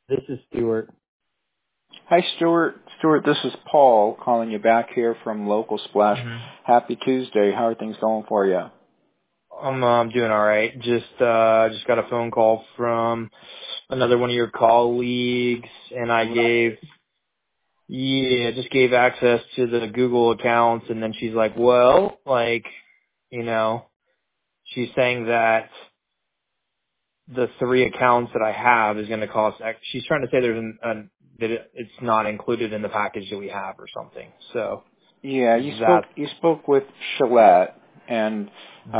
This is Stuart. Hi, Stuart. Stuart, this is Paul calling you back here from Local Splash. Happy Tuesday. How are things going for you? I'm doing all right. Just got a phone call from another one of your colleagues, and I just gave access to the Google accounts, and then she's like, well, she's saying that the 3 accounts that I have is going to cost. She's trying to say it's not included in the package that we have or something. So yeah, you spoke with Shalette, and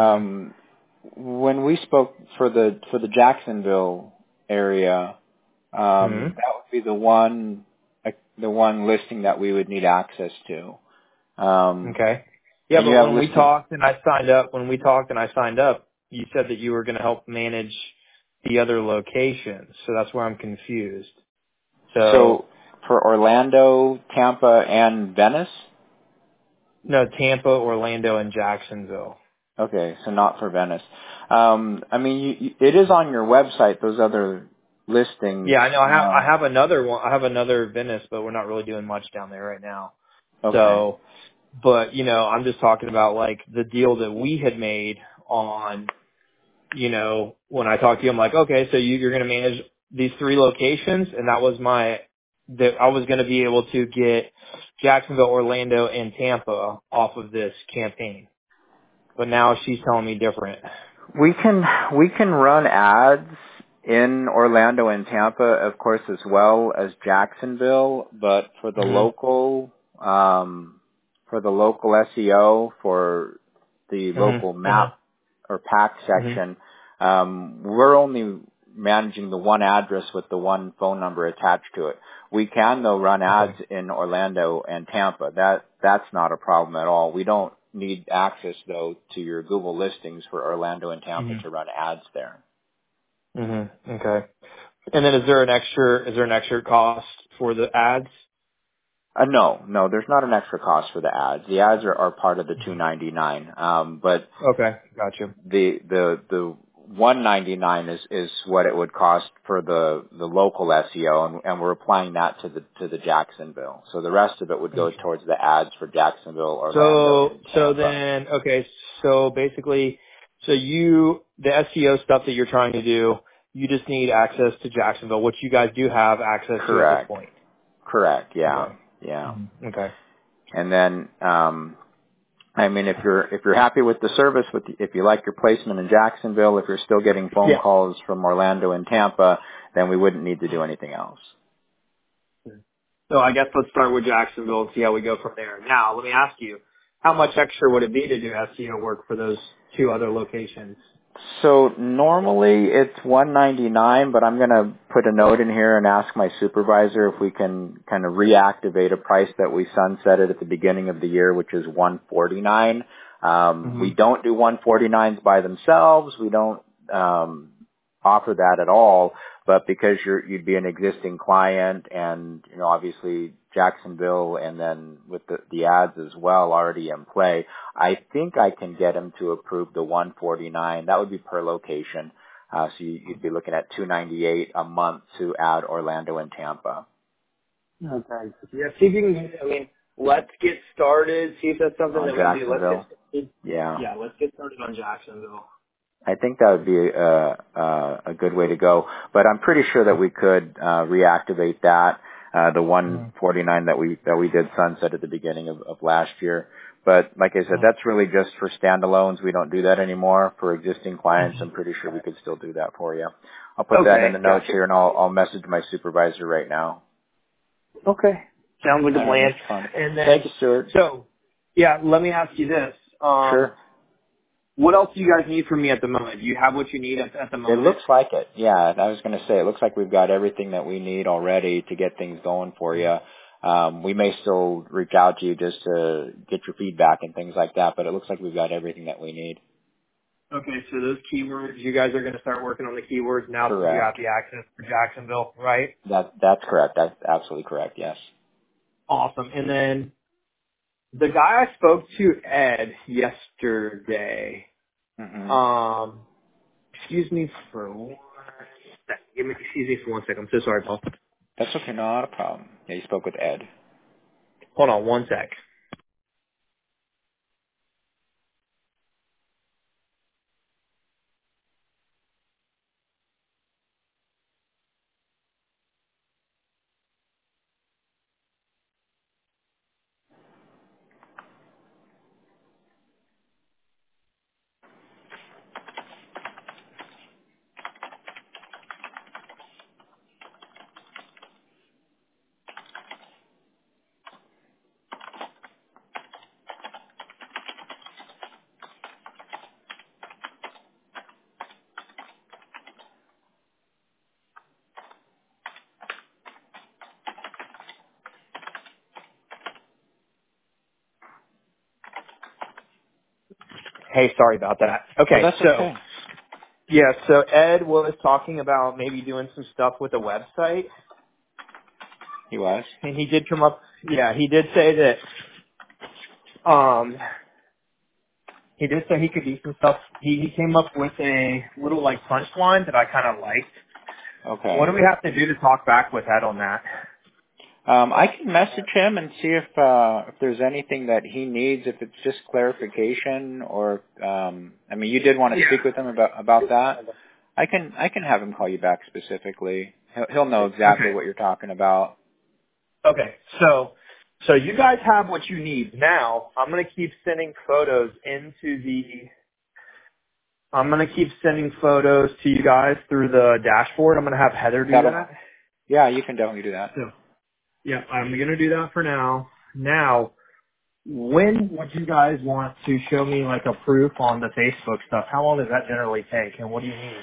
when we spoke for the Jacksonville area, that would be the one listing that we would need access to. Okay. Yeah, but when we talked and I signed up, you said that you were going to help manage the other locations. So that's where I'm confused. So for Orlando, Tampa, and Venice? No, Tampa, Orlando, and Jacksonville. Okay, so not for Venice. It is on your website, those other listings. Yeah, I know. I have another one. I have another Venice, but we're not really doing much down there right now. Okay. So, but I'm just talking about like the deal that we had made on, when I talked to you, I'm like, okay, so you're going to manage these 3 locations, and that was that I was going to be able to get Jacksonville, Orlando, and Tampa off of this campaign. But now she's telling me different. We can run ads in Orlando and Tampa, of course, as well as Jacksonville, but for the local SEO, for the local map or pack section, we're only managing the one address with the one phone number attached to it. We can, though, run ads in Orlando and Tampa. That's not a problem at all. We don't need access, though, to your Google listings for Orlando and Tampa to run ads there. Okay. And then is there an extra cost for the ads? No, there's not an extra cost for the ads. The ads are part of the $299. But okay, gotcha. The $199 is what it would cost for the local SEO, and we're applying that to the Jacksonville. So the rest of it would go towards the ads for Jacksonville, Orlando, and Tampa. So then, okay, so basically, the SEO stuff that you're trying to do, you just need access to Jacksonville, which you guys do have access to at this point. Correct. Yeah. Okay. Yeah. Okay. And then, if you're happy with the service, if you like your placement in Jacksonville, if you're still getting phone calls from Orlando and Tampa, then we wouldn't need to do anything else. So I guess let's start with Jacksonville and see how we go from there. Now, let me ask you, how much extra would it be to do SEO work for those 2 other locations? So normally it's $199, but I'm going to put a note in here and ask my supervisor if we can kind of reactivate a price that we sunsetted at the beginning of the year, which is $149. We don't do 149s by themselves. We don't offer that at all. But because you'd be an existing client, and obviously Jacksonville, and then with the ads as well already in play, I think I can get him to approve the 149. That would be per location. So you'd be looking at $298 a month to add Orlando and Tampa. Okay. Yeah, see if you can. Let's get started. See if that's something that we do. Let's get started on Jacksonville. I think that would be a good way to go. But I'm pretty sure that we could reactivate that, the 149 that we did sunset at the beginning of last year. But like I said, that's really just for standalones. We don't do that anymore. For existing clients, I'm pretty sure we could still do that for you. I'll put that in the notes here, and I'll message my supervisor right now. Okay. Sounds like a plan. And then, thank you, Stuart. So, let me ask you this. Sure. What else do you guys need from me at the moment? Do you have what you need at the moment? It looks like it. Yeah, I was going to say, it looks like we've got everything that we need already to get things going for you. We may still reach out to you just to get your feedback and things like that, but it looks like we've got everything that we need. Okay, so those keywords, you guys are going to start working on the keywords now that you have the access for Jacksonville, right? That's correct. That's absolutely correct, yes. Awesome. And then the guy I spoke to, Ed, yesterday, excuse me for 1 second. Excuse me for 1 second. I'm so sorry, Paul. That's okay, not a problem. Yeah, you spoke with Ed. Hold on 1 sec. Hey, sorry about that. Oh, Okay, that's so okay. yeah, so Ed was talking about maybe doing some stuff with the website, He was? and he did come up. Yeah, he did say that. He did say he could do some stuff. He came up with a little like punchline that I kind of liked. What do Okay. we have to do to talk back with Ed on that? I can message him and see if there's anything that he needs, if it's just clarification or I mean you did want to speak with him about that. I can have him call you back specifically. He'll know exactly Okay. what you're talking about. Okay. So you guys have what you need. Now I'm gonna keep sending photos I'm gonna keep sending photos to you guys through the dashboard. I'm gonna have Heather do that. Yeah, you can definitely do that. So yeah, I'm gonna do that for now. Now, when would you guys want to show me like a proof on the Facebook stuff? How long does that generally take, and what do you need?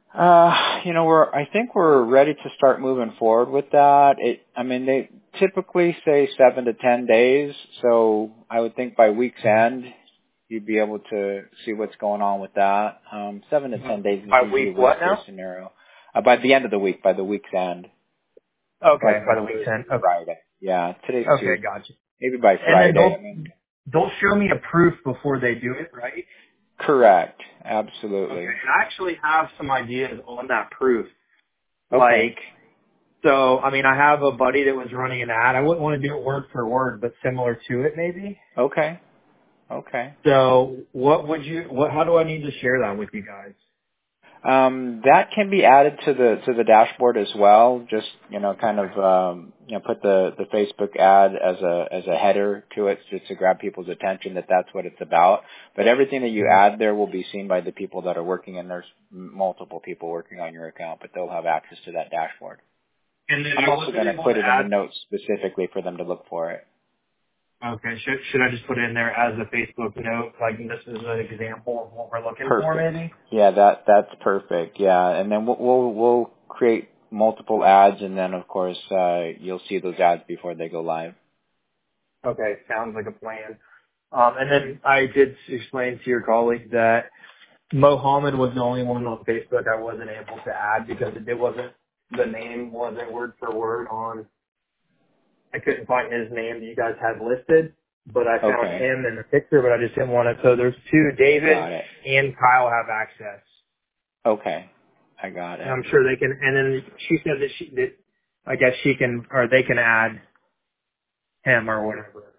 I think we're ready to start moving forward with that. I mean, they typically say 7 to 10 days, so I would think by week's end, you'd be able to see what's going on with that. 7 to 10 days is By usually week what worst case now? scenario. By the end of the week, by the week's end. Okay, Like by by the week's Thursday, end. Okay, Friday. Yeah, today's okay, Tuesday. gotcha. Maybe by And then Friday. I mean, they'll show me a proof before they do it, right? correct. Okay. Absolutely. And I actually have some ideas on that proof. Okay. Like, so, I mean, I have a buddy that was running an ad. I wouldn't want to do it word for word, but similar to it maybe. Okay. Okay. So how do I need to share that with you guys? That can be added to the dashboard as well. Just kind of put the Facebook ad as a header to it, just to grab people's attention that that's what it's about. But everything that you add there will be seen by the people that are working, and there's multiple people working on your account, but they'll have access to that dashboard. And then I'm I also wasn't going to able put to it in the add. notes specifically for them to look for it. Okay, should I just put it in there as a Facebook note, like this is an example of what we're looking for, Perfect. maybe? Yeah, that's perfect. Yeah, and then we'll create multiple ads, and then of course you'll see those ads before they go live. Okay, sounds like a plan. And then I did explain to your colleague that Mohammed was the only one on Facebook I wasn't able to add because the name wasn't word for word on. I couldn't find his name that you guys had listed, but I found Okay, him in the picture, but I just didn't want it. So there's two, David got it. and Kyle have access. Okay, I got And it. I'm sure they can, and then she said that I guess she can, or they can add him or whatever.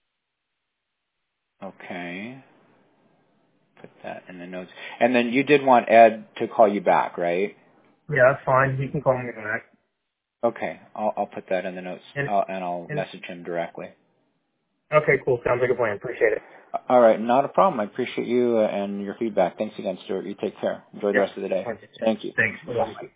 Okay, put that in the notes. And then you did want Ed to call you back, right? Yeah, that's fine. He can call me back. Okay, I'll put that in the notes, And, and I'll and message him directly. okay, cool. Sounds like a plan. Appreciate it. All right, not a problem. I appreciate you and your feedback. Thanks again, Stuart. You take care. Enjoy the Yep. rest of the day. Thank you. Thanks. Bye.